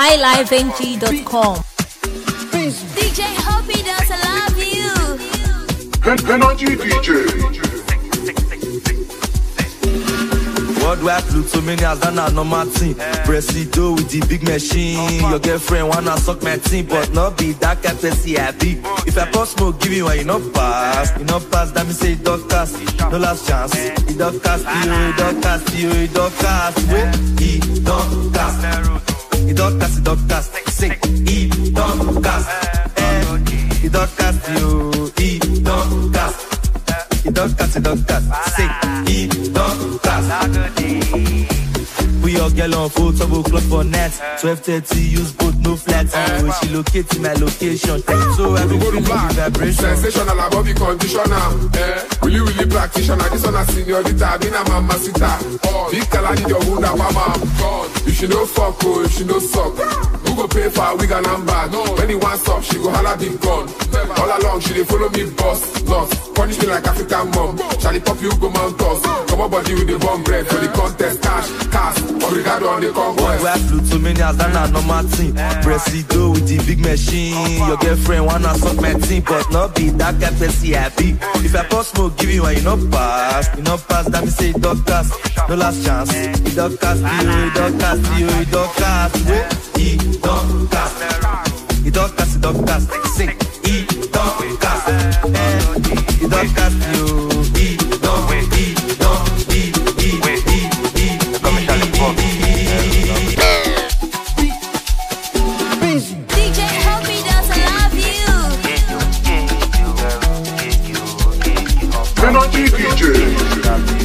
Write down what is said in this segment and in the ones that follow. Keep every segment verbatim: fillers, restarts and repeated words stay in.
high life n g dot com. D J Hoppy does love you. Energy D J. Worldwide Pluto many as that na normal thing. Presido with the big machine. Your girlfriend wanna suck my team, but not be that kind of person I be. If I pass smoke, give you one, you not pass. You not pass, that me say it don't cast. No last chance. It don't cast you, it don't cast you, it don't cast. It don't cast. It don't cast, it don't cast. Say it don't cast. Eh, it don't cast you, it don't cast. It don't cast, it don't cast. Say it don't cast. We all get on full double clock for net. twelve thirty use both no flats. Oh, she locate my location. So I be feeling the vibration. Sensational above the conditioner. Eh, really really practitioner. This one a seniorita. I mean a mama sita. Big color need your wound up mama. If she no fuck oh, if she no suck, who go pay for a wig and number? When he wants up, she go holla big gun. All along she dey follow me boss. Nuts, punish me like African mom. Charlie pop you go mount us. Come on body with the bomb bread for the contest. Cash, cash, obrigado on the conquest. Worldwide Pluto many as that na normal thing. Presido with the big machine. Your girlfriend wanna suck my team, but not be that kind of person I be. If I pass smoke, give you one, you not pass. You not pass, that me say it don't cast. No last chance. It don't cast you, it don't cast you, it don't cast. It don't cast. It don't cast, it don't cast. Say it don't cast. Eh, it don't cast you, it don't, it don't, it, it, it, it, come and tell D J Hoppy does love you. Energy D J.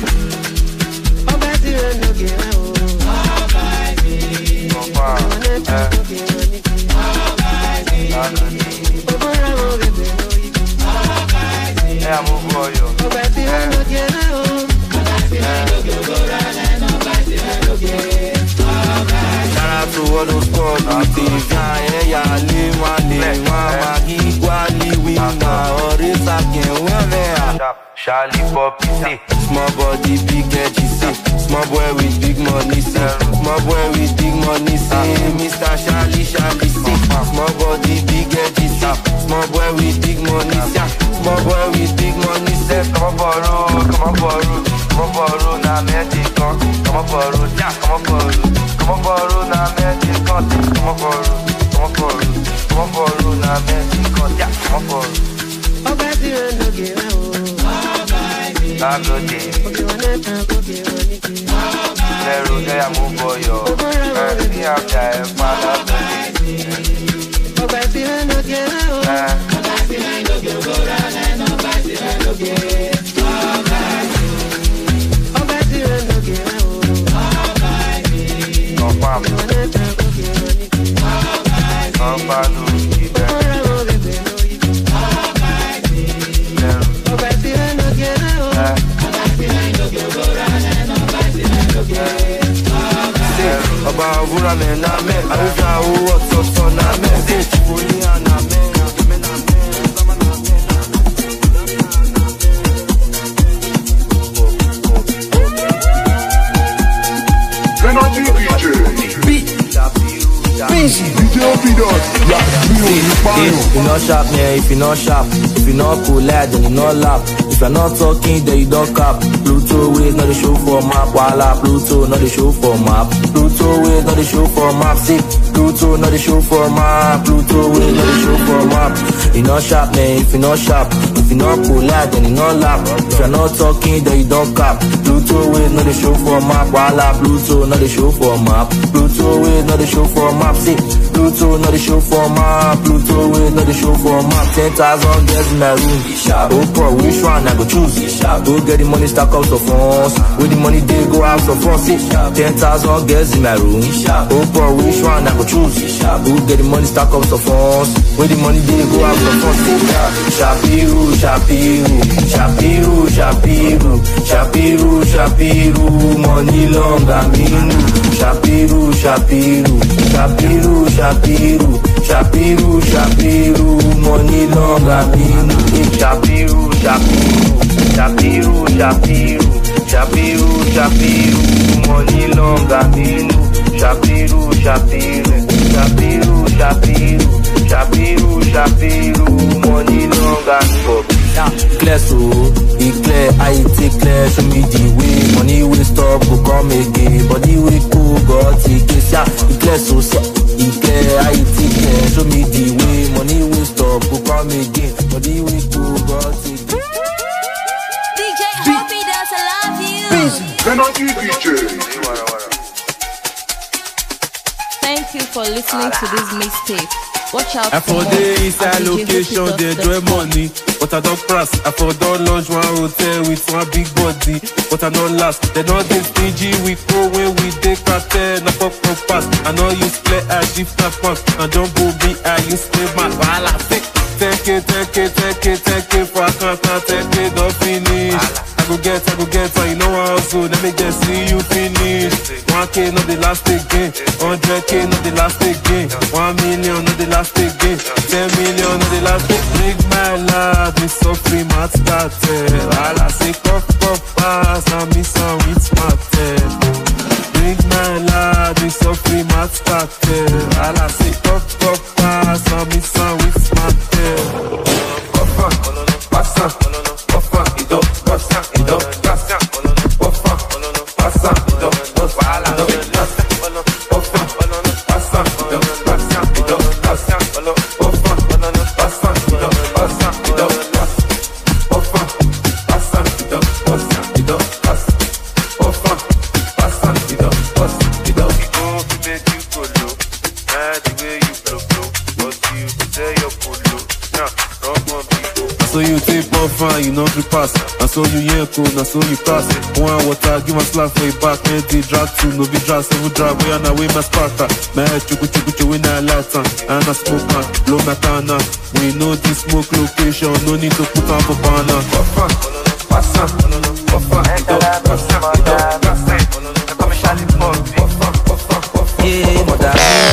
to all those calls, nothing. Yeah, leave my name, my equally winner, or it's again, well, there. Charlie Poppy, say, small body, big edgy, say, small boy with big money, say, small boy with big money, say, Mister Charlie, Charlie, say, small body, big edgy, say, small boy with big money, say, small boy with big money, say, come on, borrow, come on, borrow, come on, borrow, now, man, come on, borrow, yeah, come on, borrow. Come on, borrow, now, man, you can't. Come on, borrow, come on, borrow, come on, borrow, now, man, you can't. Yeah, come on, borrow. Oh, baby, I'm not getting out. I'm not getting out. Zero, they are moving for you. I'm not getting out. Oh, baby, I'm not getting out. Oh, baby, I'm not getting out. Oh, baby, I'm not getting out. About who I'm in, I'm in. I don't know what's up, so I'm in. This is fully on, I'm in. Energy D J. Beat. Busy. D J Obidos. If you not sharp, man, if you not sharp, if you not cool, lad, then you not laugh. If you're not talking, then you don't cap. Pluto ways, not the show for map. Walla, Pluto, not the show for map. Pluto ways, not the show for map. See, Pluto, not the show for map. Pluto ways, not the show for map. You not sharp, man, if you not sharp, if you not cool, lad, then you not laugh. If you're not talking, then you don't cap. Pluto ways, not the show for map. Walla, Pluto, not the show for map. Pluto ways, not the show for map. See, Pluto, not the show for map. Pluto ways, not the show for map. Ten thousand girls in my room. Oh, bro, which one I go choose? Go get the money, stack out of funds. With the money, they go out of funds. Ten thousand girls in my room. Oh, bro, which one I go choose? Go get the money, stack out of funds. With the money, they go out of funds. Shapiru, Shapiru, Shapiru, Shapiru, Shapiru, Shapiru, money long, I mean. Shapiru, Shapiru, Shapiru, Shapiru, Shapiru, Shapiru, money long, I mean. Shapiru, Shapiru, Shapiru, Shapiru, Shapiru, Shapiru, money long, I mean. Shapiru, Shapiru, Shapiru, Shapiru, Shapiru, Shapiru, money long and for clear so, it clear, I take clear, show me the way, money will stop, go come again, body will go, God take it, yeah, it clear so, it clear, I take clear, show me the way, money will stop, go come again, body will go, God take it. D J Hoppy does I love you. Then on you, D J. Thank you for listening to this mixtape. Watch out I for for more the inside at location, they draw money. But I don't press. I for don't launch one hotel with one big body. But I don't last. They know they stingy. We go when we take cartel. I fuck no pass. I know you play as shift that pass. I don't go be I you stay my bala. Take it, take it, take it, take it. For I can't take it, don't finish. I go get, I go get, so you know how so let me just see you finish. One K not the last again, hundred K not the last again, one million not the last again, ten million not the last again. Make my life be so free, my started. All I say, cough, cough, pass, and me some with smarted. Make my life be so free, my started. All I say, cough, cough, pass, and me some with smarted. Cough, pass, pass, it up, pass, it up, pass, cough, pass, it up, pass, so you take off fine, you know three pass. And so you hear cool, and so you pass. One water, give my slap for your back. Empty drag two, no be drag, seven drag. We on away my sparta. My head chuku chuku chuku in a lighter. And I smoke on, blow my tana. We know this smoke location, no need to put on for banner. Puffa, passa, puffa, passa, passa. Come Charlie Pop, puffa, puffa, puffa. Yeah, mother.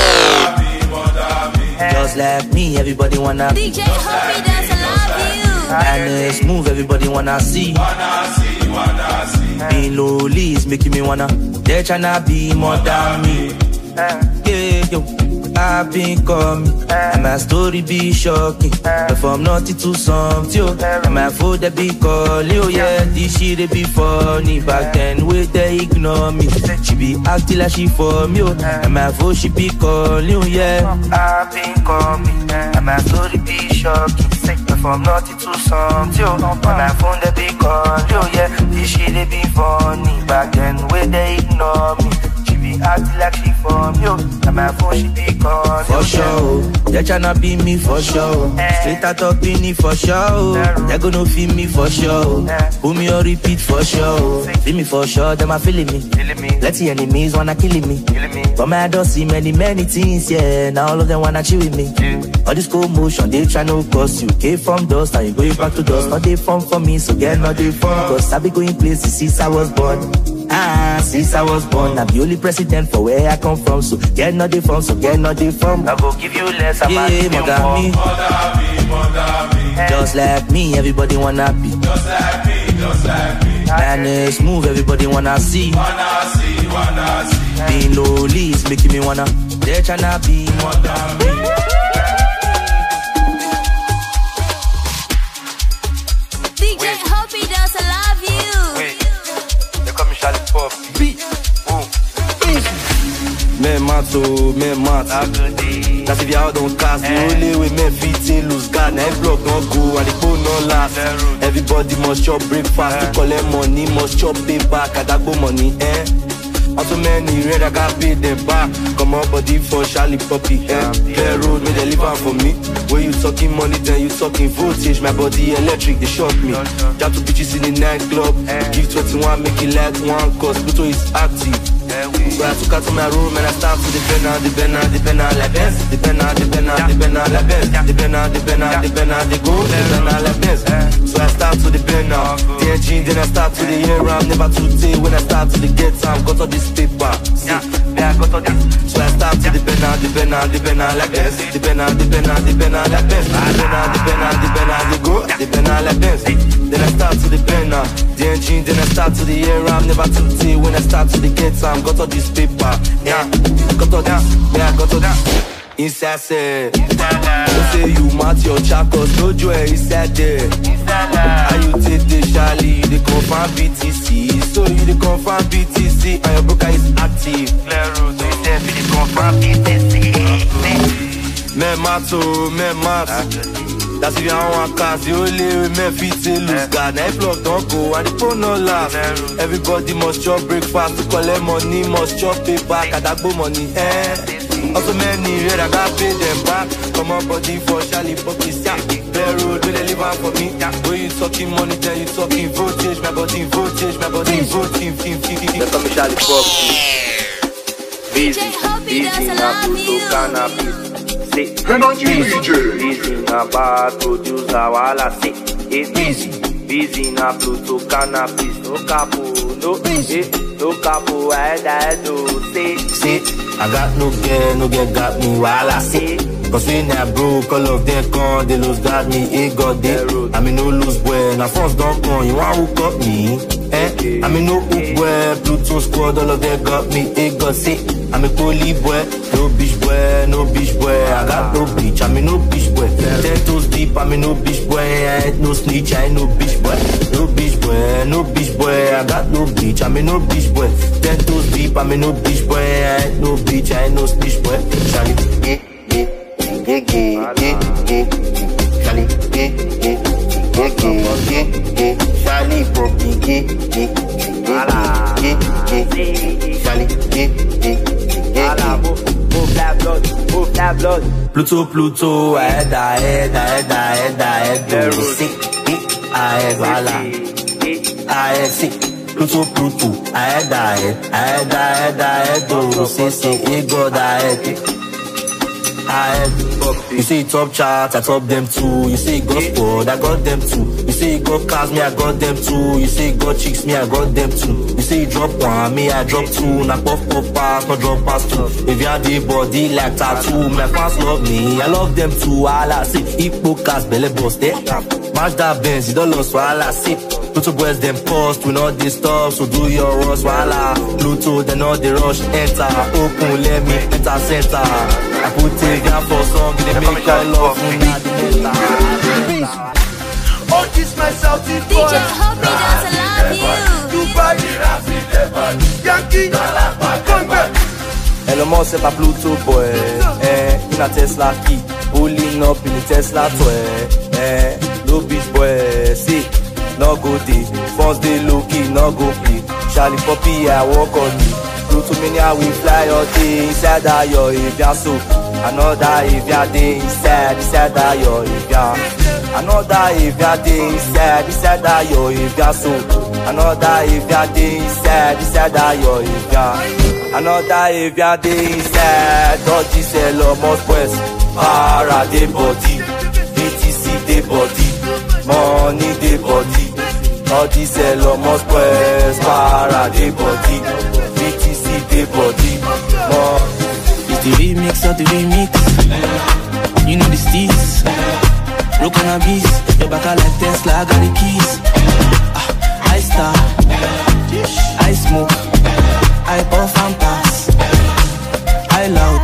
Just like me, everybody wanna D J Hoppy does I love you. and it's smooth, everybody wanna see. Wanna see, wanna see. Being lowly is making me wanna. They're tryna be more than me. Yeah, yo, I've been coming, and my story be shocking. But from nothing to something, yo, and my food they be calling, yo, yeah, this shit they be funny. Back then, wait they ignore me. She be acting like she for me, yo, and my food she be calling, yo, yeah. I've been coming, and my story be shocking. But from nothing to something, yo, and my phone they be calling, yo, yeah, this shit they be funny. Back then, wait they ignore me. Acting like she from you, and my phone she be calling. For sure, they tryna be me for sure. Straight out of Beanie for sure. They gonna feel me for sure. Put me on repeat for sure. Feel me for sure, them a feeling me. Let the enemies wanna killing me. But my don't see many many things, yeah. Now all of them wanna chill with me. All this commotion, they tryna cause you. Came from dust, now you going back to dust. Not they fun for me, so get not they fun. Cause I be going places since I was born. Ah, since I was born, I'm the only president for where I come from. So get not the from, so get not the from. I go give you less, I'm yeah, mother me. Mother me, mother me. Just like me, everybody wanna be. Just like me, just like me. And it's smooth, everybody wanna see. Wanna see, wanna see. Being lowly is making me wanna. They're tryna be more than me. D J Hoppy does I love you. Charlie Pop, beat, oh, me mato, me mato. That's if y'all don't cast. The only way me fit in lose God. Every block not go and the phone not last. Everybody must chop breakfast. To collect money, must chop pay back. I got go money, eh? How so many red I got paid them back. Come on body for Charlie Poppy, eh? Fair road, me deliver for me. When you talking money, then you talking voltage. My body electric, they shock me. Jump to bitches in the nightclub. Give twenty-one, make it like one. Cause Pluto is active. So I took out to my room and I start to the banner, the banner, the banner, like Benz. The banner, the banner, the banner, like Benz. The banner, the banner, the banner, they go, the banner, like Benz. So I start to the banner, the engine, then I start to the air. I'm never too day when I start to the get time. Got all this paper, see, yeah, I got all this. So I start to the banner, the banner, the banner, like Benz. The banner, the banner, the banner, like Benz. The banner, the banner, the banner, they go, the banner, like Benz. Then I start to the banner, the engine, then I start to the air. I'm never too day when I start to the get time. got all this paper. Yeah, got all this, yeah, I got all this. Inside say, don't say you match your chakos, no joy inside there. How you take the Charlie, you the confirm B T C. So you the confirm B T C, and your broker is active. Clear road, so you say you the confirm B T C. Me mato, me mato. That's if you don't want cars, you only way me fit to lose. God, now if love don't go, and the phone no last. Everybody must chop breakfast to collect money, must chop paper, kadagbo money, eh. Also many red, I got pay them back. Come on body for Charlie Poppy's yeah. Bare road, will they live out for me? When you talking money, then you talking voltage. My body voltage, my body voting. They call me Charlie Poppy. Busy, busy na Pluto cannabis. Busy na bad producer, wala say. Busy, busy na Pluto cannabis. No capo, no, eh, no capo, I had no say. Say. I got no girl, no girl got me while I sit. Cause when I broke, all of them come, they lose got me, it got there. I mean no lose boy, now first don't come, you want hook up me? Eh? I mean no hook boy, Pluto squad, all of them got me, it got sick. I'm a poly boy, no bitch boy, no bitch boy. I got no bitch, I mean no bitch boy. Ten toes deep, I mean no bitch boy. I ain't no snitch, I ain't no bitch boy. No bitch boy, no bitch boy. I got no bitch, I mean no bitch boy. Ten toes deep, I mean no bitch boy. I ain't no bitch, I ain't no snitch boy. Charlie, eh, eh, eh, eh, eh, eh. Charlie, eh, eh, eh, eh, eh. Charlie, Poppy, eh, eh, eh, eh, eh. Charlie, eh, eh. Move that blood, move that blood. Pluto, Pluto, I had, I had, I had, I had, I had, sick, I had, voila, I had sick. Pluto, Pluto, I had, I had, I had, I had, I had, do say, say, hey God, I had, I had. You say top chart, I top them too. You say got squad, I got them too. You say got cars, me I got them too. You say got chicks, me I got them too. You say drop one, me I drop two. Na pop pop pass, no drop pass two. If you have the body like tattoo, my fans love me, I love them too. All I say, hippo cast, belly bust, eh? Match that Benz, you don't lose, all I say. Pluto boys them post, we not disturb, so do your worst, voila. Pluto, they know the rush, enter, open, let me enter center. I put it down for song, they make all love for me. Oh, this myself, D J Hobby does love you. Dubai, Yankee, come back. Elon Musk c'est pas Pluto boy, eh, in a Tesla key, pulling up in the Tesla toy, eh, no bitch boy, see, no go day, phones they low key, no go play, Charlie Poppy I walk on me, Pluto mania we fly all day, inside that yo if ya so, another if ya day inside, inside that yo if ya, another if ya day inside, inside that yo if ya so, another if ya day inside, inside that yo if ya. Another if ya dey inside, dodgy sell almost west. Para dey body, B T C dey body, money dey body. Dodgy sell almost west. Para dey body, B T C dey body, money. It's the remix of the remix. You know the steez. Rock on a beast, your back like Tesla, I got the keys. Ah, I star, I smoke. I puff and pass, I loud,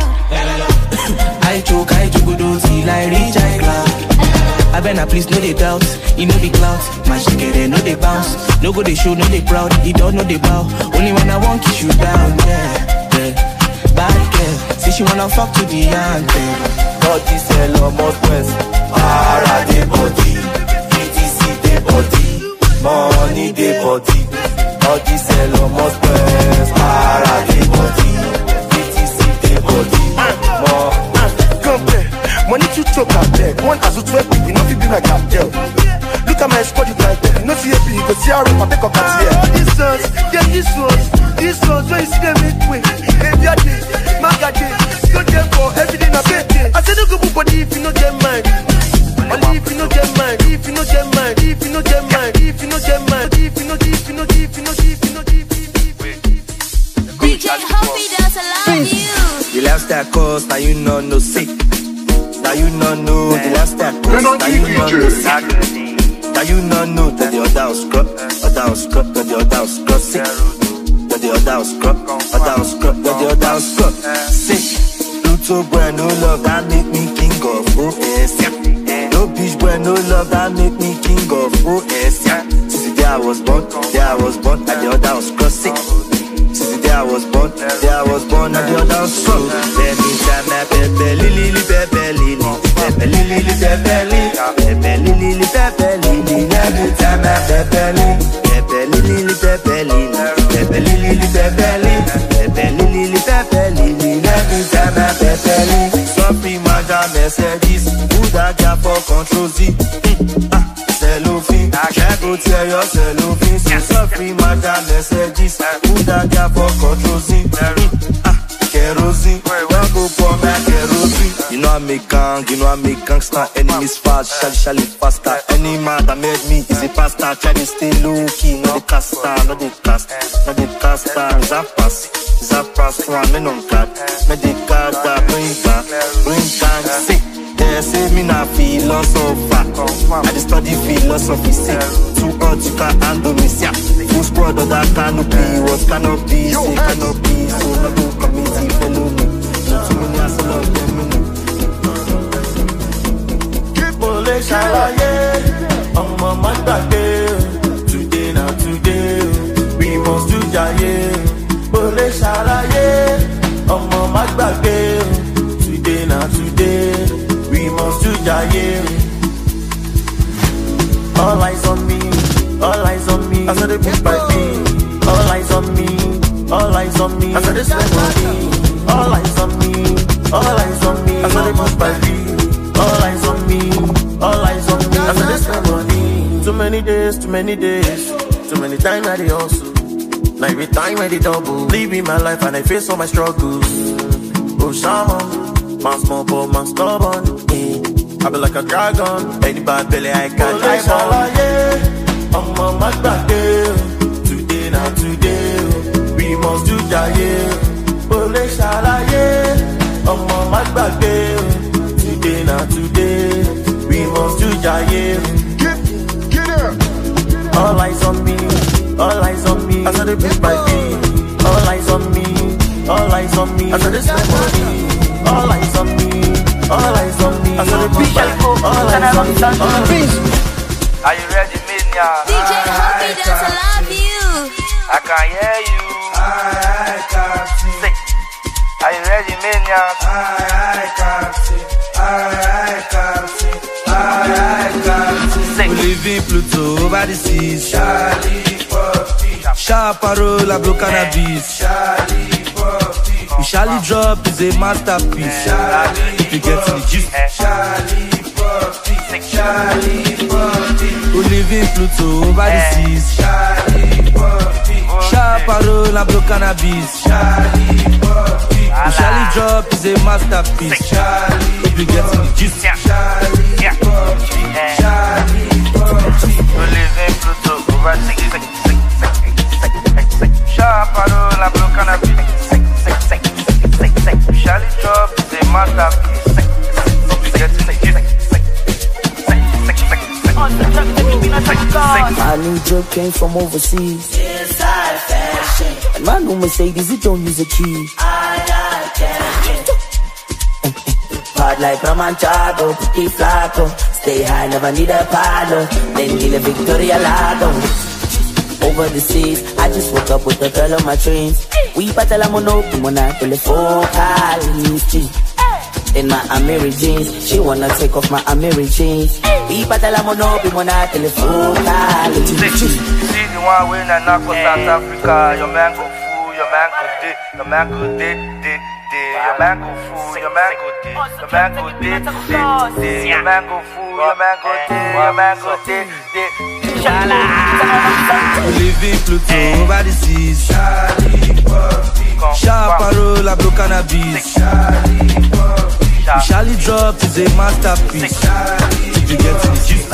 I choke, I joke, don't see like reach, I cloud. I better please know they doubt, you know the clout. My shit get there, know they bounce. No go they show, no they proud, he don't know they bow. Only when I want kiss you down, yeah, yeah. Bad girl, say she wanna fuck to the anthem. Dodgy sell almost west. Para the body, B T C the body, money the body. Dodgy sell almost west. Para the body, B T C the body, more. Come here, money to talk a beg. One as a twelve, you know you be like a girl. Look at my squad, you like that. No C A P, you go see how I take a cat here. This ones, yeah, this ones, this ones, when you see them make way. Every day, maga day, go there for everything I pay. I said no go body if you know them mind. Only if you know them mind, if you know them mind, if you know them mind, if you know them mind, if you know, if you know, if you know, if you know, if you know. D J Hobby does love you. The lifestyle cost, now you know no sick. Now you know no the lifestyle cost, now you know no sick. Now you know no that the other was scrub, other was scrub, that the other was scrub sick. That the the other house crop, other house crop, where the other house crop. Say, Pluto boy, no love, that make me king of O S. No bitch boy, no love, that make me king of O S. Since the day I was born, day I was born, at the other house cross. Sick. Since the day I was born, day I was born, at the other house cross. Let me tell my pepe, lili, pepe, lili, pepe, lili, pepe, lili, pepe, lili, pepe, lili. Let me tell my pepe, lili, pepe, lili, pepe, lili, pepe, lili, pepe, lili, pepe, lili, pepe, lili. Let me tell my pepe, lili. Sorry, madam, Mercedes, who that guy for control Z? Cellophane, check out tell your cellophane. So sorry, madam, Mercedes, who that guy for control Z? Kerosene, don't go for my kerosene. You know I make gang, you know I make gangster. Enemies fast, shally shally faster. Any man that made me is a pastor. Try to stay low key, not the caster, not the cast, not the caster. Is that pass, is that pass for a man on card? Make the card that bring back, bring back, sick. They say me not philosopher. I just study philosophy, sick. Too hot, you can't handle me, sick. Full squad of that canopy, what cannot be, say cannot be. So not go committee, follow me. Not too many as I love them, me know. Mole shalaye, ọmọ má gbàgbé. Today na today, we must do jaye. Mole shalaye, ọmọ má gbàgbé. Today na today, we must do jaye. All eyes on me, all eyes on me. I saw the push by me. All eyes on me, all eyes on me. I saw the slap on me. All eyes on me, all eyes on me. I saw the push by me. All eyes on me, all eyes on me. I saw the slap on me. Too many days, too many days. Too many times I did hustle. Now every time I did double. Living my life and I face all my struggles. Oh shaman, man small but man stubborn. I be like a dragon. Any bad belly I can't drive on. I'm on my back there. Today now today, we must do jaye. Ole shalaye, I'm on my back there. Today now today, we must do jaye. Get, get up. All eyes on me, all eyes on me. I saw the bitch by me. All eyes on me, all eyes on me. I saw the slap on me. All eyes on me, all eyes on me. I saw the bitch by me. All eyes on me, all eyes on me. Are you ready, Minya? D J Hobby does I love you. I can hear you. I can't see. Are you ready, Minya? I can't see. I can't see. I can't see. We live in Pluto over the seas. Charlie Poppy. Chaparral, I blow cannabis. Charlie Poppy. We Charlie drop is a masterpiece. Charlie if you get to the gist. Charlie Poppy. Charlie Poppy. We live in Pluto over the seas. Charlie Poppy. Chaparral, I blow cannabis. Charlie Poppy. We Charlie drop is a masterpiece. Charlie if you get to the gist. Charlie Poppy. Charlie Poppy. We live in Pluto over the seas. Chaparral, I blow cannabis. Charlie drop is a masterpiece. If you get to the gist. My new drip came from overseas. Inside fashion. And my new Mercedes, it don't use a key. I got cash. Hard like Ramanchado, pretty flaco. Stay high, never need a paddle. Then deal a Victoria Lago. Over the seas, I just woke up with the girl on my dreams. We battle a mono, mona telephone. In my Amiri jeans, she wanna take off my Amiri jeans. We battle a mono, mona telephone. See the one when I knock for South Africa. Your man go fool, your man go dick, your man go dick, dick, dick. Your man go fool, your man go dick, your man go dick, dick, dick. Your man go fool, your man go dick, your man go dick, dick. We live in Pluto over the seas. Charlie Poppy. Chaparral, I blow cannabis. Charlie Poppy. Charlie drop is a masterpiece. If you get to the gist.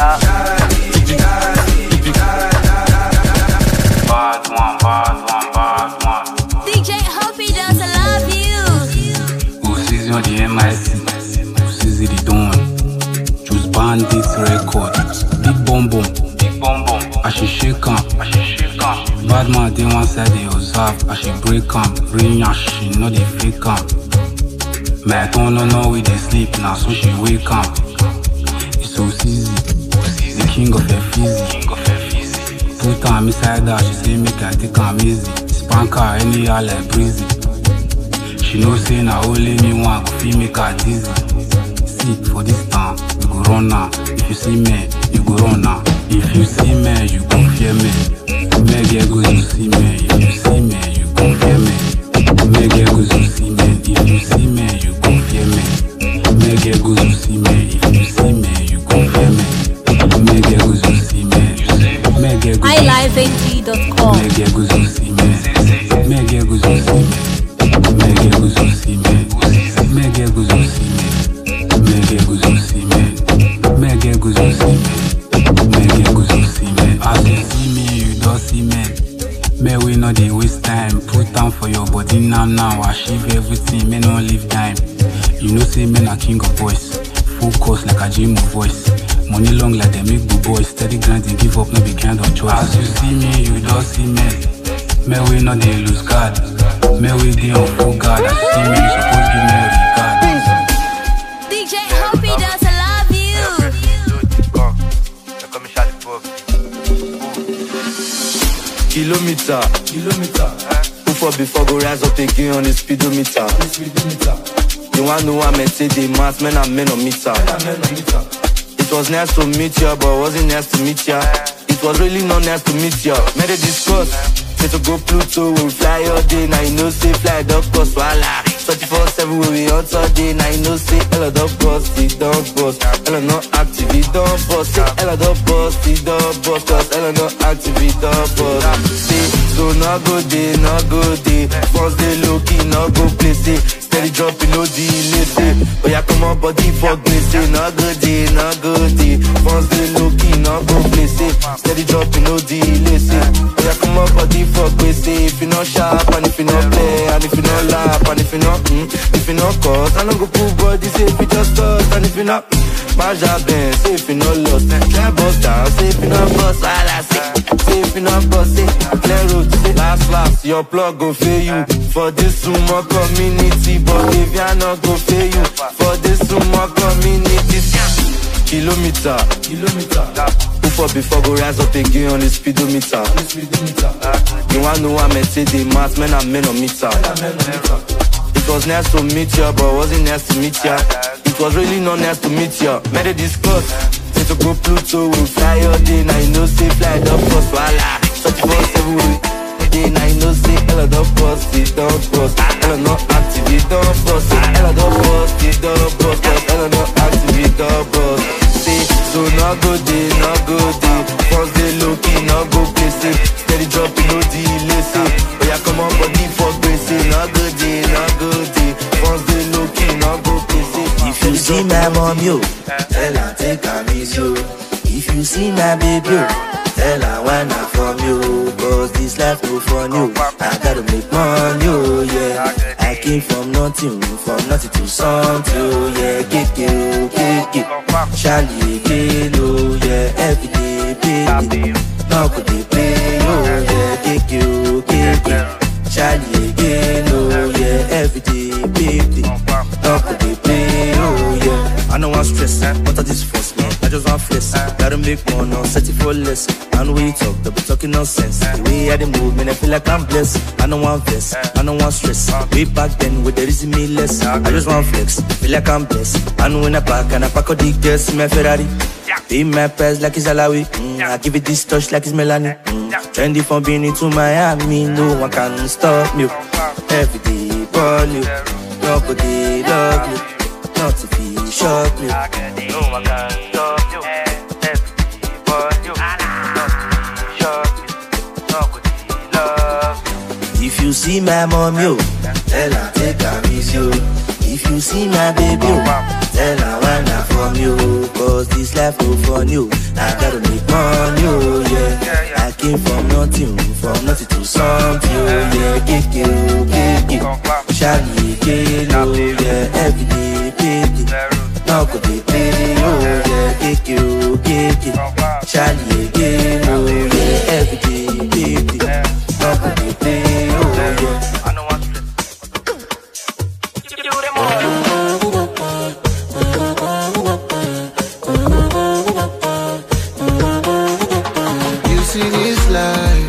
Bad one, bad one, bad one. D J Hobby does I love you. Precision de M I C, Precision de Dawn. Choose Bandits Records. Big Bomb Bomb. Big Bomb Bomb. Ashishika. Ashishika. bad man, they one side they observe. I should break am, bring her, she know they fake am. Me I don't know we they sleep now, so she wake am. It's so easy, the king of her fizzy. Put am inside her, she say make I take am easy. Spank her anyhow like breezy. She know say na only me one go fit make her dizzy. See for this town, you go run now. If you see me, you go run now. If you see me, you gon' fear me. Make it go to see me. If you see me, you gon' fear me. Make it go to see me. If you see me, you gon' fear me. Make it go to see me. If you see me, you gon' fear me. Make it go to see me. Make it go i live n g dot com. Make it go to see me. Make it go to see me. Make it go to see me. Make it go to see me. Make it go to see me. Make it go to see me. Make it go to see me. As you see me, you don't see me. May we know they waste time. Put down for your body now, now. Achieve everything, may not leave time. You know, say men are king of boys. Focus like a gym of voice. Money long like they make good boys. Steady grinding, give up, no be kind of choice. As you see me, you don't see me. May we know they lose God. May we be on full guard. As you see me, you supposed give me a regard. D J Hoppy does I love you. Kilometer, kilometer. Who for before go rise up again on the speedometer? You want know I'm say the mass men and men on meter. It was nice to meet ya, but wasn't nice to meet ya. It was really not nice to meet ya. Made a discuss, say to go Pluto, we'll fly all day. Now you know say fly dog cost wala. twenty-four seven when we out all day. Now you know say Ella dog boss, the dog boss. Ella not active, the dog boss. Say Ella dog boss, the dog boss. Cause Ella not active, the dog boss. Say so not go day, not go day. First day low key, not go play. Say steady dropping, no delay. Say oh yeah, come on body fuck me. Say not go day, not go day. First day low key, not go play. Say steady dropping, no delay. Say oh yeah, come on body fuck me. Say if you not sharp and if you not play and if you not laugh and if you not mm, if you not cause I don't go pull body. Say if you just touch and if you not Maja Ben, say if you not lost, try bust down. Say if you not bust, all I say. Say if you not bust, say clear road. Say last last, your plug go fail you for this sumo community. But if you not go fail you for this sumo community. Kilometer, kilometer. Who for before go rise up again on the speedometer? You want know I'm say the mass men and men on meter. It was nice to meet ya, but wasn't nice to meet ya. It was really not nice to meet ya. Made a discuss, say to go Pluto, we'll fly all day. Now you know say fly dog cost wala. twenty-four seven we day. Now you know say Ella dog boss, the dog boss. Ella not active, the dog boss. Say Ella dog boss, the dog boss. Cause Ella not active, the dog boss. Say so not go day, not go day. First day low key, not go play. Say steady dropping, no delay. Say oh yeah, come on body for grace. Say not go day, not go day. First day low key, not go play. Say if you see my mom, yo, tell her take her miss you. If you see my baby, yo, tell her why not from you. Cause this life no fun, you. I gotta make money, oh yeah. I came from nothing, from nothing to something, yeah. Kick it, kick it. Charlie again, oh yeah. Every day, baby. Now could they play, oh yeah. Kick it, kick it. Charlie again, oh yeah. Every day, baby. Now could they play, oh yeah. I don't want stress, what are this force, man? I just want flex. Gotta make more, no, set it for less. And we talk, they'll be talking nonsense. The way I the move, man, I feel like I'm blessed. I don't want vest, I don't want stress. Way back then, with the reason me less. I just want flex, feel like I'm blessed. And when I pack, and I pack all the girls in my Ferrari. Pay my price like it's Alawi. Mm, I give it this touch like it's Melanie. Mm, trendy from Benin to Miami. No one can stop me. Every day, ball you. Nobody love you. Not if he shock me. No one can stop you. Every ball you. Not if he shock me. Nobody love you. If you see my mom, yo, tell her take her miss you. If you see my baby, yo, tell her why not from you. Cause this life no fun, you. I gotta make money, oh yeah. I came from nothing, from nothing to something, oh yeah. Kick it, kick it. Charlie again, oh yeah. Every day, baby. Now could they play, oh yeah. Kick it, kick it. Charlie again, oh yeah. Every day, baby. oh yeah. I know what's stress. You see this life,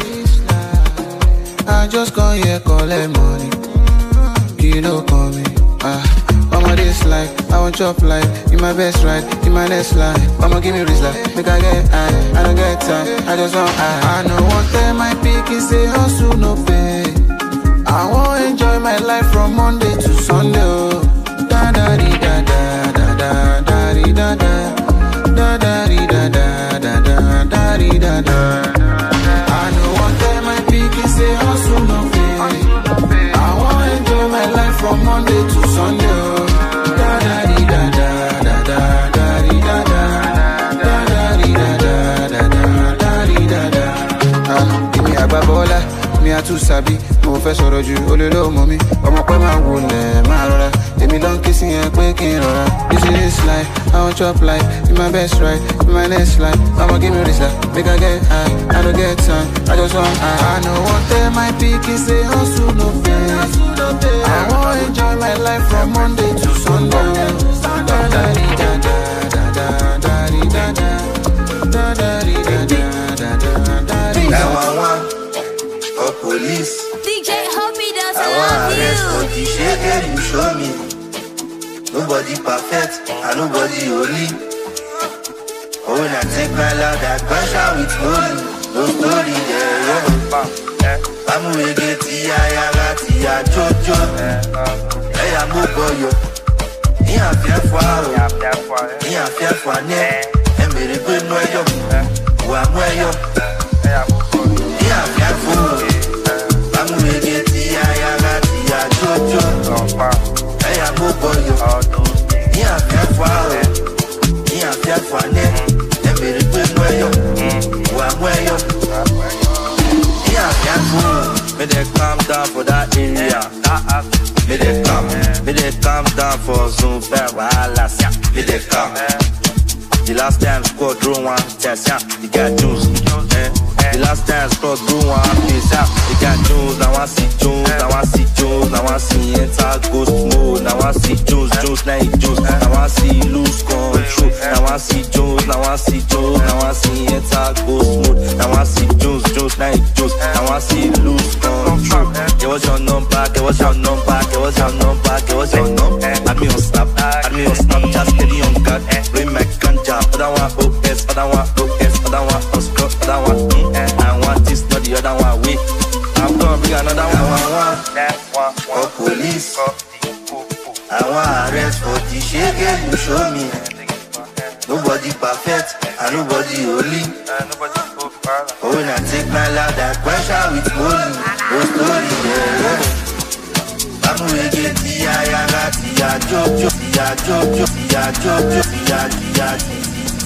I just come here collect money. Kilo call me, ah. I'ma this life, I want chop life. In my best ride, in my next life. I'ma give me this life, make I get high. I don't get time, I just want high. I know one time my pick is say hustle no pay. I want enjoy my life from Monday to Sunday. Oh. Da da di da da da da da di da da da da di da da da da da di da da. I know one time my pick is say hustle no pay. I want enjoy my life from Monday to Sunday. Oh. Da da di da da da da da di da da da da di da da da da da di da da. Ah, give me a babola, me a too sabi. Mo fẹ́ sọ̀rọ̀ jù ó lè lóò mọ́ mi. Ọmọ pẹ́ máa wò lẹ̀ máa rọra. Èmi ló ń kí sí yẹn pé kí n rọra. This is this life, I want chop life. In my best right, in my next life. I'ma give me this life, make I get high. I don't get time, I just want high. I know one day my pick is say hustle no pay. I want enjoy my life from Monday to Sunday. Da da di da da da da da di da da da da di da da da da da di da. nine one one for police. D J Hobby does I love want arrest for you. the shege you show me. Nobody perfect and nobody holy. Oh, when I take my love, that crash out with holy. No story there, yeah. I'm gonna get tia, yaga, tia, jojo. Hey, I'm a boy, ni a fier foire, ni a fier foire, and me the good no yo, who am I yo? Ni a fier foire, I'm gonna get tia, yaga, tia, jojo. Hey, I'm a boy, ni a fier foire, ni a fier foire, and me the good no yo, who am I yo? Ni a fier foire. Me they calm down for that area. Me they calm, me they calm down for Zoom fair wahalas. Me they calm. The last time squad drew one test, yeah. You got juice, eh? The last time squad drew one piece, yeah. You got juice, now I see juice, now I see juice, now I see enter ghost mode, now I see juice, juice, now it juice, now I see lose control, now I see juice, now I see juice, now I see enter ghost mode, now I see juice, juice, now it juice, now I see lose control. Get what's your number, get what's your number, get what's your number, get what's your number. Add me on snap, add me on snap, just steady on God, bring my ganja. Other one O S, other one O S, other one Oscar, other one mm, I want this, not the other one. Wait, I'm gonna bring another one. one for police. I want arrest for the shege you show me. Nobody perfect and nobody holy. Oh, when I take my love, that pressure with holy. No story there. I'm gonna get tia, yaga, tia, jojo, tia, jojo, tia, jojo, tia, tia, tia.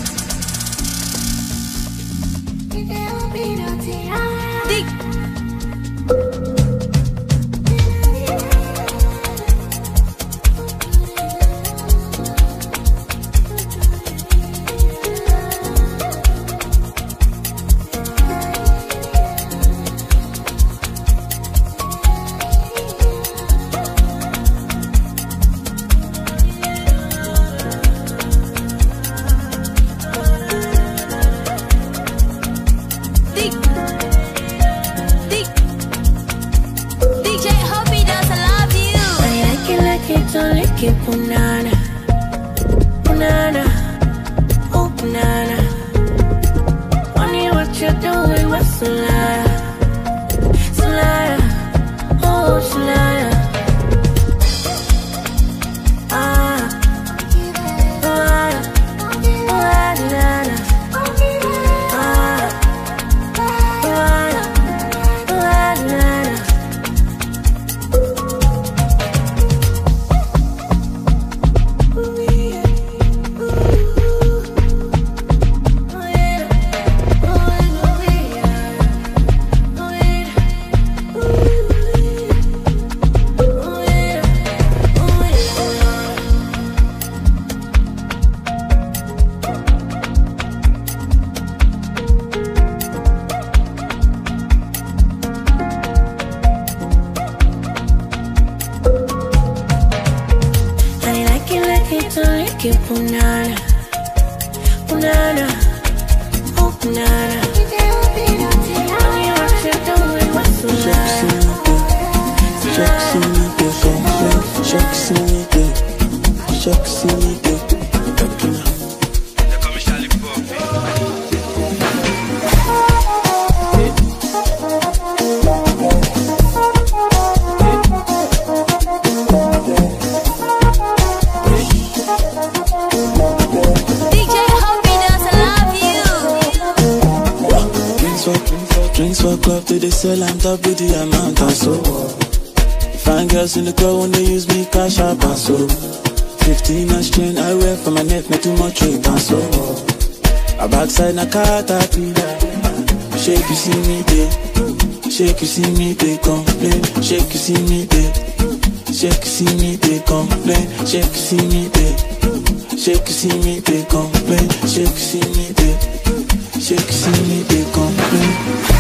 Keep punana, punana, oh punana. Funny what you're doing, but Solana, Solana, oh Solana. Ah, Solana, Solana, ah, Solana, Solana. like it, banana, banana, oh banana. Drinks for club to the sell and top with the amount and so fine girls in the club when they use me cash up and so fifteen inch chain I wear for my neck, not too much weight and so a backside na car tattoo. Shake you see me there, shake you see me they complain, shake you see me there, shake you see me they complain, shake you see me there, shake you see me they complain, shake you see me there, shake you see me they complain.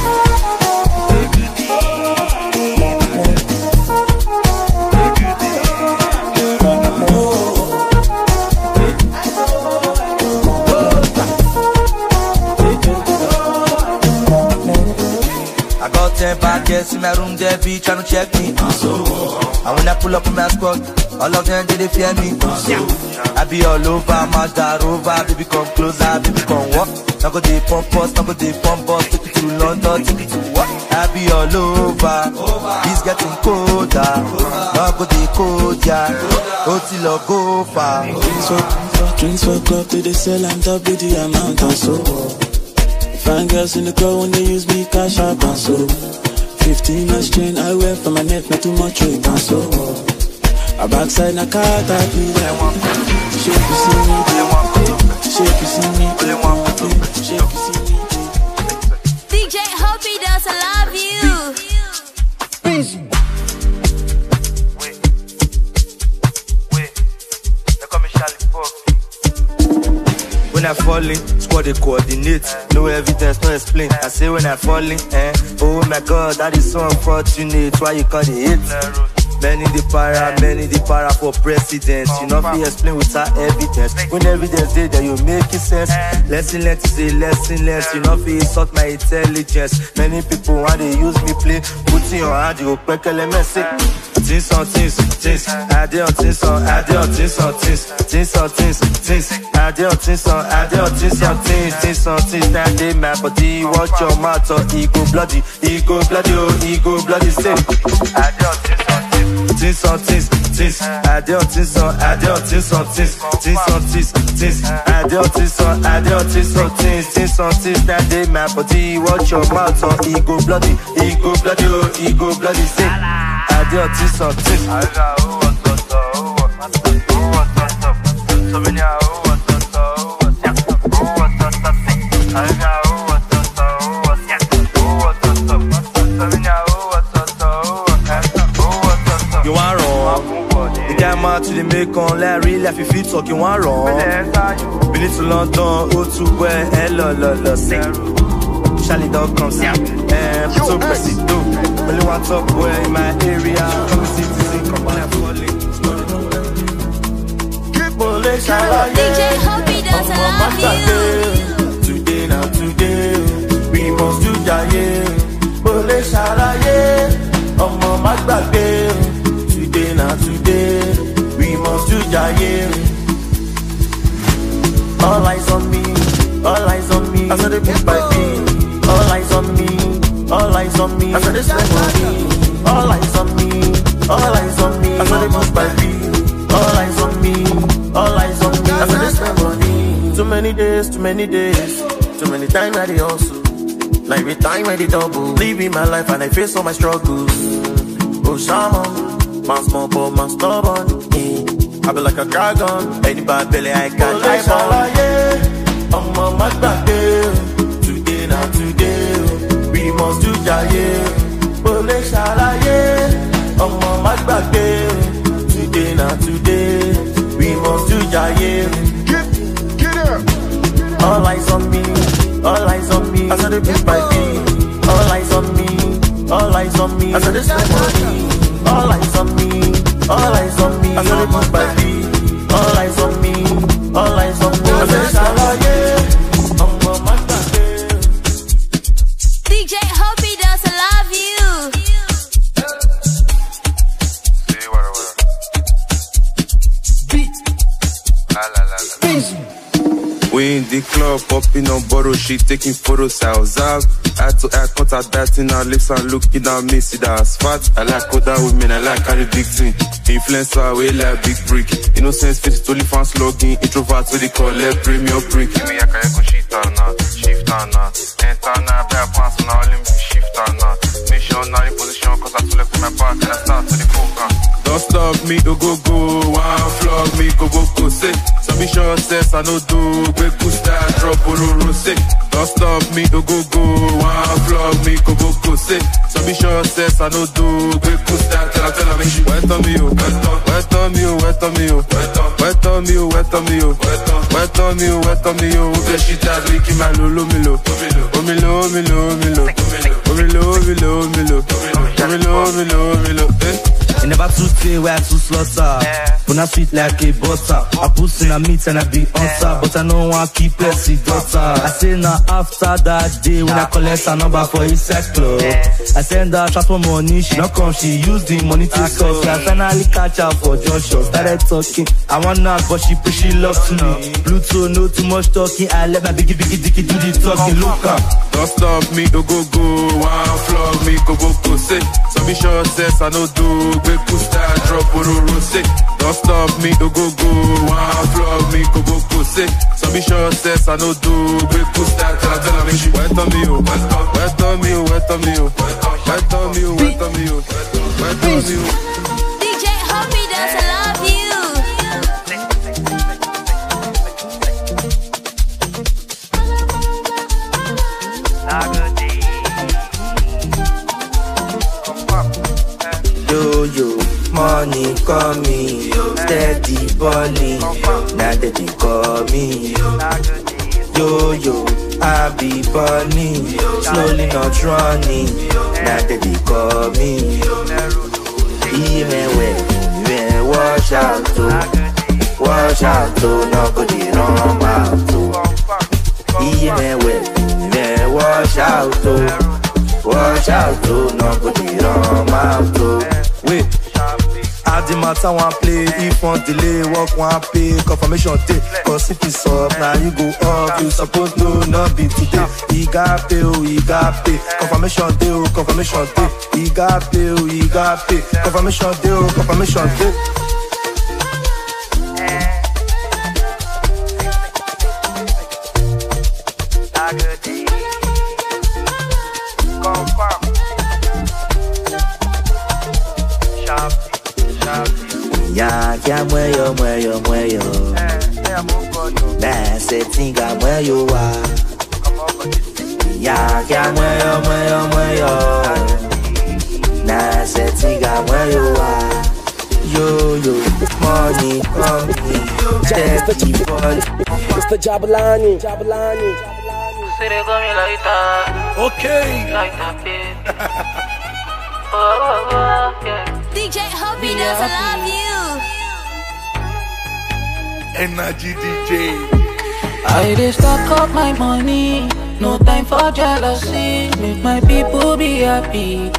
Ten bad girls in my room, they be tryna check me. And when I pull up in my squad, all of them, they, they fear me. I be all over, Mazda Rover, baby come closer, baby come walk. Now go they pump us, now go they pump us, take it to London, take it to what? I be all over, it's getting colder. Now go they cold, yeah, go till I go far. Drinks for, drinks for club to the sell and top with the amount and so fine girls in the club when they use me cash up and so fifteen inch chain I wear for my neck, not too much weight and so a backside na car tattoo. Shake you see me, shake you see me, shake you see me. D J Hobby does I love you. Wait, wait, they call me Charlie Pop. When I falling, squad they coordinate. No evidence, no explain. I say when I falling, eh? Oh my God, that is so unfortunate. Why you call the hate? Many the para, many the para for president. You know fi explain without evidence. When evidence dey there, you make it sense. Lesson learned is a lesson learned. You know fi insult my intelligence. Many people want to use me play. Put in your hand, you go quick elements. Things on things, things. I dey on things on, I dey on things on things. Things on things, things. I dey on things on, I dey on things on things. Things on things. Now they my body, watch your mouth or ego bloody, ego bloody, oh ego bloody. Say I dey on things on things. Things on things, things. I dey on things on, I dey on things on things. Things on things, things. I dey on things on, I dey on things on things. Things on things. Now they my body, watch your mouth or ego bloody, ego bloody, oh ego bloody. Say I dey on things on things. I got who wants to talk, who wants to talk, who wants to talk. So many who wants to talk, who wants to talk, who wants to talk. I got who wants to talk, who wants to talk, who wants to talk. So many who wants to talk, who wants to talk, who wants to talk. You want wrong? The guy mad to the make on like real life if you talk, you want wrong? Been to London, oh to where, hello, lo, lo, sing. Charlie dog comes out, and so pressy do. Only one top boy in my area. Come see to sing, come on and falling. D J Hobby does I love you. Today now today, we must do jaye. Bole shalaye, omo magbagbe. Today now today, we must do jaye. All eyes on me, all eyes on me. I saw the beat by beat. All eyes on me, all eyes on me. I saw the spend money. All eyes on me, all eyes on me. I saw the beat by beat. All eyes on me, all eyes on me. I saw the spend money. Too many days, too many days. Too many times I did hustle. Like every time I did double. Living my life and I face all my struggles. Oh shaman, man small but man stubborn. Yeah. I be like a dragon. Any bad belly I can't dive on. I'm on my back there. Today now today, we must do jaye. Bole shalaye, I'm on my back there. Today now today, we must do jaye. Get, get up. All eyes on me, all eyes on me. I saw the beat by beat. All eyes on me, all eyes on me. I saw the spend money. All eyes on me, all eyes on me. I saw the beat by beat. All eyes on me. the club, popping on borrow shit, taking photos, I observe. Eye to eye contact, biting her lips and looking at me, see that's fat. I like other women, I like carry big thing. Influencer, we like big brick. Innocence face, only fans logging. Introverts, what they call it, premium brick. Give me a kaya go shift on now, shift on now. Enter now, bear pants on now, let me shift on now. Mission now in position, cause I took from my back and I start to the coca. Don't stop me, to go go, one flog me, go go go, say. Submission says I no do, break cool style, drop, ororo, say. Don't stop me, to go go, one flog me, go go go, say. Submission says I no do, break cool style, tell her, tell her, make she wet on me, oh, wet on me, oh, wet on me, oh, wet on me, oh, wet on me, oh, wet on me, oh, wet on me, oh, wet she does, licky my lolo, milo, omilo, omilo, omilo, omilo, omilo, omilo, omilo, omilo, omilo, eh. You never too tay where I too slaughter. But I sweet like a butter. I put in a meat and I be on top. But I know I keep Pepsi daughter. I say now after that day when I collect a number for his sex club, I send her transfer money, she not come, she use the money to score. I finally catch her for Joshua. Started talking, I want her but she push she love to me. Bluetooth, no too much talking. I let my biggie biggie dicky do the talking. Look up. Don't stop me, to go go, one flog me, go go go, say. Submission says I no do, break cool style, drop, ororo, say. Don't stop me, to go go, one flog me, go go go, say. Submission says I no do, break cool style, tell her, tell her, make she wet on me, oh, wet on me, oh, wet on me, oh, wet on me, oh, wet on me, oh, wet on me, oh. D J Hoppy does I love you. Yo, yo, money coming, steady balling, now that they call me. Yo, yo, I be burning, slowly not running, now that they call me. Even when, when wash out to, wash out to, no go the wrong out to. Even when, when wash out to, wash out to, no go the wrong out to. Wait, add the matter one play. If one delay, work one pay. Confirmation day, cause if it's up, now you go up. You suppose no, not be today. He got pay, oh, he got pay. Confirmation day, oh, confirmation day. He got pay, oh, he got pay. Confirmation day, oh, confirmation day. Ya, ya mueyo, mueyo, mueyo. Na se tinga mueyo wa. Ya, ya mueyo, mueyo, mueyo. Na se tinga mueyo wa. Yo, yo, money coming, steady ball. Mister Jabulani, Jabulani. Okay. D J Hoppy does I love you. Energy D J. I dey stack up my money, no time for jealousy. Make my people be happy.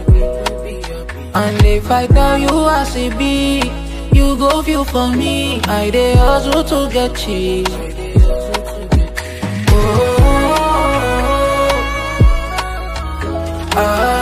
And if I tell you as it be, you go feel for me. I dey hustle to get cheap. Oh, ah.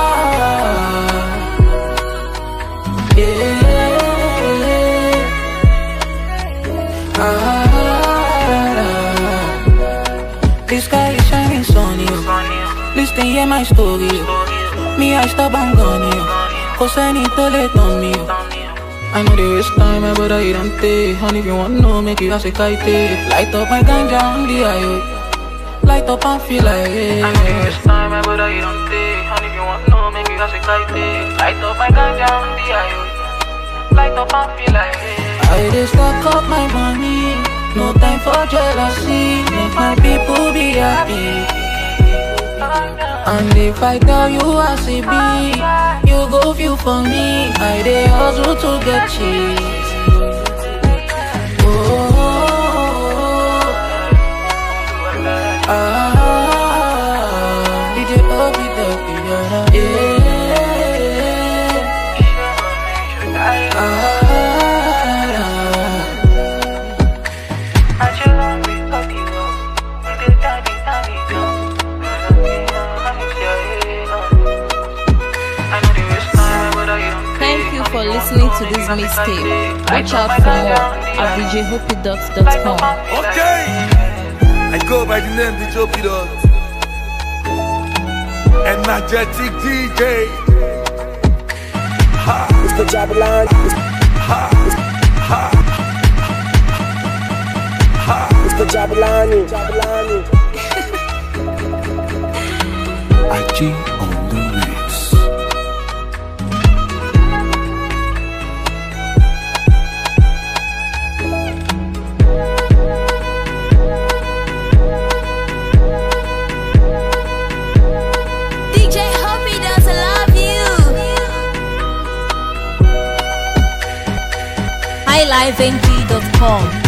This sky is shining sunny. Listen, hear my story. Me, I stop and gone. Cause I need to let on me. I know there is time, my brother, you don't take. Honey, if you want to know, make it as a kite. Light up my ganja on the highway. Light up and feel like it. I know there is time, my brother, you don't take. Honey, if you want to know, make it as a kite. Light up my ganja on the highway. Light up and feel like it. I just stack up my money. No time for jealousy. Make my people be happy. And if I tell you as it be, you go feel for me. I dey hustle to get cheese. Oh, ah, D J Obi the yeah, ah. for listening to this mixtape. Watch out for more at d j hoppy dot com. Okay, I go by the name D J Hoppy Dot. Energetic D J. Ha. It's the Jabalani. Ha. Ha. Ha. It's the Jabalani. Jabalani. I G on the mix. D J Hoppy does love you. high live n g dot com